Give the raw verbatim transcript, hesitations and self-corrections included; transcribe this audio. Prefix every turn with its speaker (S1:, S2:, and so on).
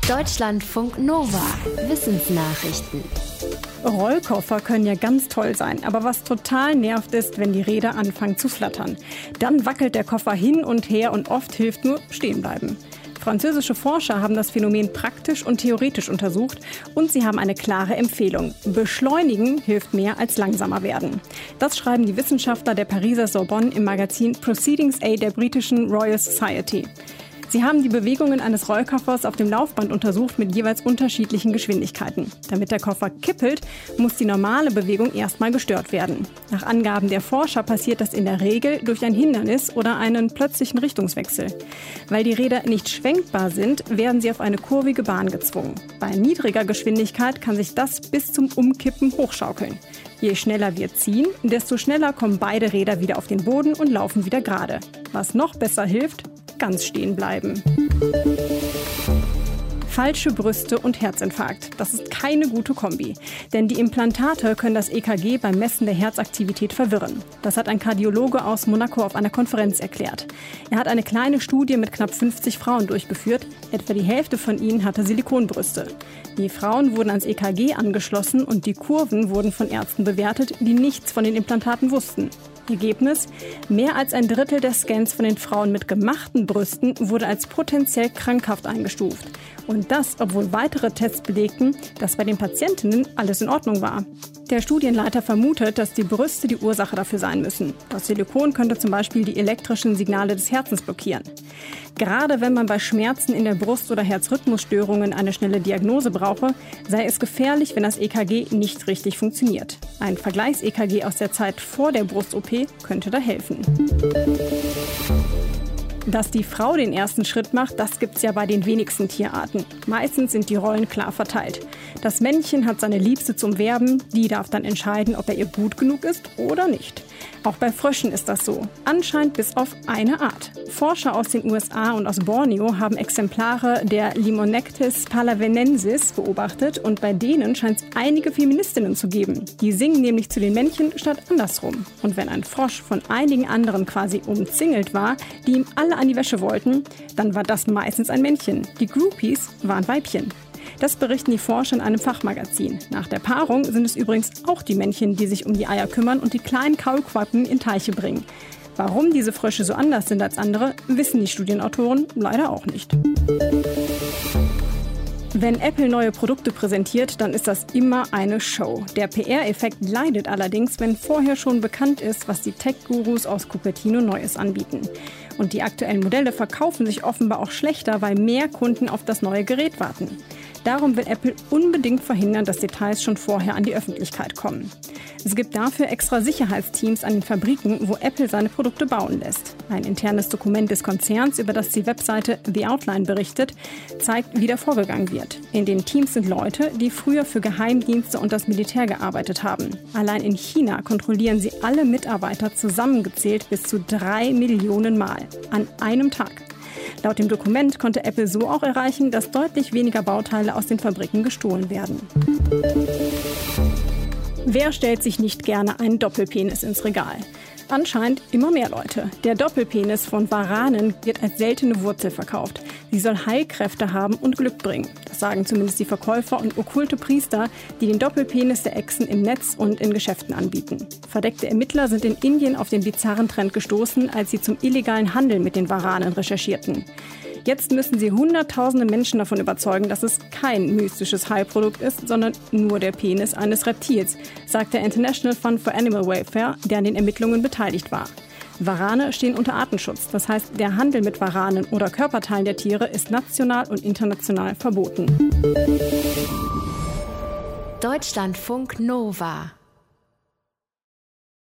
S1: Deutschlandfunk Nova. Wissensnachrichten.
S2: Rollkoffer können ja ganz toll sein, aber was total nervt ist, wenn die Räder anfangen zu flattern. Dann wackelt der Koffer hin und her und oft hilft nur stehen bleiben. Französische Forscher haben das Phänomen praktisch und theoretisch untersucht und sie haben eine klare Empfehlung. Beschleunigen hilft mehr als langsamer werden. Das schreiben die Wissenschaftler der Pariser Sorbonne im Magazin Proceedings A der britischen Royal Society. Sie haben die Bewegungen eines Rollkoffers auf dem Laufband untersucht mit jeweils unterschiedlichen Geschwindigkeiten. Damit der Koffer kippelt, muss die normale Bewegung erstmal gestört werden. Nach Angaben der Forscher passiert das in der Regel durch ein Hindernis oder einen plötzlichen Richtungswechsel. Weil die Räder nicht schwenkbar sind, werden sie auf eine kurvige Bahn gezwungen. Bei niedriger Geschwindigkeit kann sich das bis zum Umkippen hochschaukeln. Je schneller wir ziehen, desto schneller kommen beide Räder wieder auf den Boden und laufen wieder gerade. Was noch besser hilft: ganz stehen bleiben. Falsche Brüste und Herzinfarkt. Das ist keine gute Kombi. Denn die Implantate können das E K G beim Messen der Herzaktivität verwirren. Das hat ein Kardiologe aus Monaco auf einer Konferenz erklärt. Er hat eine kleine Studie mit knapp fünfzig Frauen durchgeführt. Etwa die Hälfte von ihnen hatte Silikonbrüste. Die Frauen wurden ans E K G angeschlossen und die Kurven wurden von Ärzten bewertet, die nichts von den Implantaten wussten. Ergebnis: Mehr als ein Drittel der Scans von den Frauen mit gemachten Brüsten wurde als potenziell krankhaft eingestuft. Und das, obwohl weitere Tests belegten, dass bei den Patientinnen alles in Ordnung war. Der Studienleiter vermutet, dass die Brüste die Ursache dafür sein müssen. Das Silikon könnte zum Beispiel die elektrischen Signale des Herzens blockieren. Gerade wenn man bei Schmerzen in der Brust oder Herzrhythmusstörungen eine schnelle Diagnose brauche, sei es gefährlich, wenn das E K G nicht richtig funktioniert. Ein Vergleichs-E K G aus der Zeit vor der Brust-O P könnte da helfen. Dass die Frau den ersten Schritt macht, das gibt's ja bei den wenigsten Tierarten. Meistens sind die Rollen klar verteilt. Das Männchen hat seine Liebste zum Werben, die darf dann entscheiden, ob er ihr gut genug ist oder nicht. Auch bei Fröschen ist das so. Anscheinend bis auf eine Art. Forscher aus den U S A und aus Borneo haben Exemplare der Limonectes palavenensis beobachtet und bei denen scheint es einige Feministinnen zu geben. Die singen nämlich zu den Männchen statt andersrum. Und wenn ein Frosch von einigen anderen quasi umzingelt war, die ihm alle an die Wäsche wollten, dann war das meistens ein Männchen. Die Groupies waren Weibchen. Das berichten die Forscher in einem Fachmagazin. Nach der Paarung sind es übrigens auch die Männchen, die sich um die Eier kümmern und die kleinen Kaulquappen in Teiche bringen. Warum diese Frösche so anders sind als andere, wissen die Studienautoren leider auch nicht. Wenn Apple neue Produkte präsentiert, dann ist das immer eine Show. Der P R-Effekt leidet allerdings, wenn vorher schon bekannt ist, was die Tech-Gurus aus Cupertino Neues anbieten. Und die aktuellen Modelle verkaufen sich offenbar auch schlechter, weil mehr Kunden auf das neue Gerät warten. Darum will Apple unbedingt verhindern, dass Details schon vorher an die Öffentlichkeit kommen. Es gibt dafür extra Sicherheitsteams an den Fabriken, wo Apple seine Produkte bauen lässt. Ein internes Dokument des Konzerns, über das die Webseite The Outline berichtet, zeigt, wie da vorgegangen wird. In den Teams sind Leute, die früher für Geheimdienste und das Militär gearbeitet haben. Allein in China kontrollieren sie alle Mitarbeiter zusammengezählt bis zu drei Millionen Mal an einem Tag. Laut dem Dokument konnte Apple so auch erreichen, dass deutlich weniger Bauteile aus den Fabriken gestohlen werden. Wer stellt sich nicht gerne einen Doppelpenis ins Regal? Anscheinend immer mehr Leute. Der Doppelpenis von Varanen wird als seltene Wurzel verkauft. Sie soll Heilkräfte haben und Glück bringen. Das sagen zumindest die Verkäufer und okkulte Priester, die den Doppelpenis der Echsen im Netz und in Geschäften anbieten. Verdeckte Ermittler sind in Indien auf den bizarren Trend gestoßen, als sie zum illegalen Handel mit den Varanen recherchierten. Jetzt müssen sie hunderttausende Menschen davon überzeugen, dass es kein mystisches Heilprodukt ist, sondern nur der Penis eines Reptils, sagt der International Fund for Animal Welfare, der an den Ermittlungen beteiligt war. Varane stehen unter Artenschutz. Das heißt, der Handel mit Varanen oder Körperteilen der Tiere ist national und international verboten.
S1: Deutschlandfunk Nova.